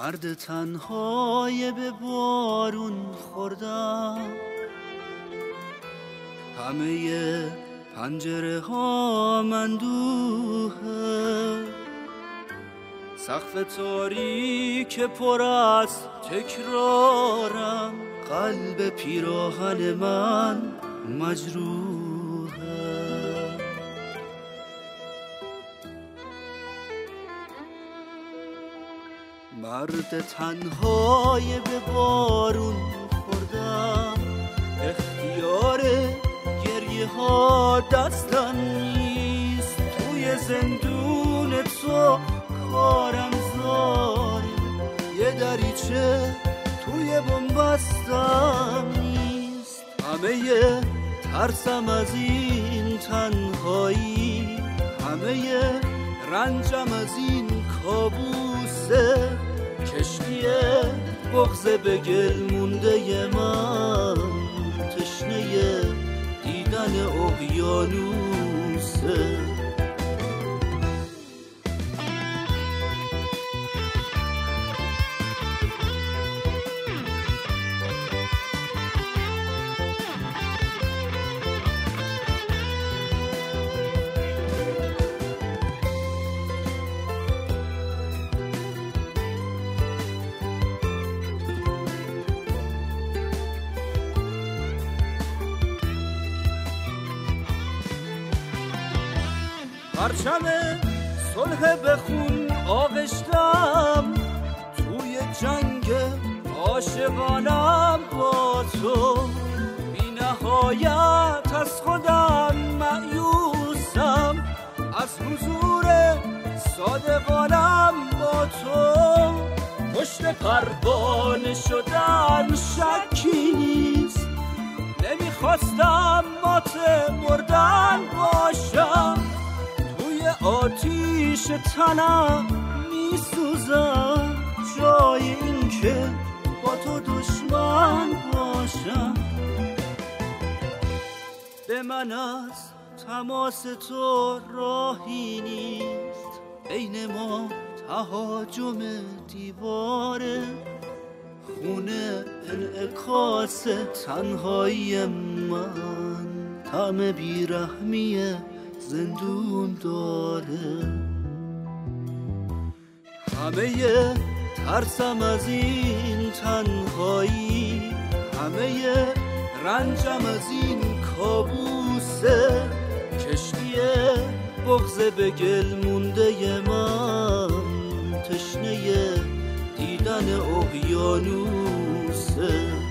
مرد تنهای به بارون خوردم، همه پنجره ها اندوهه، سقف تاریک پر از تکرارم، قلب پیراهن من مجروحه. مرد تنهای به بارون خوردم، اختیار گریه ها دستم نیست، توی زندون تو کارم زاره، یه دریچه توی بنبستم نیست. همه ترسم از این تنهایی، همه رنجم از این کابوسه، کشتی بغض به گل مونده من، تشنه دیدن اقیانوسه. پرچم صلح به خون آغشتم، توی جنگ عاشقانم با تو، بی نهایت از خودم مایوسم، از حضور صادقانم با تو. پشت پروانه شدن شکی نیست، نمیخواستم مات مردن باشم، آتیش تنم میسوزم، جای این که با تو دشمن باشم. به من از تماس تو راهی نیست، بین ما تهاجم دیواره، خونه انعکاس تنهایی من، طعم بیرحمیه زندون داره. همه ترسم از این تنهایی، همه رنجم از این کابوسه، کشتی بغض به گل مونده من، تشنه دیدن اقیانوسه.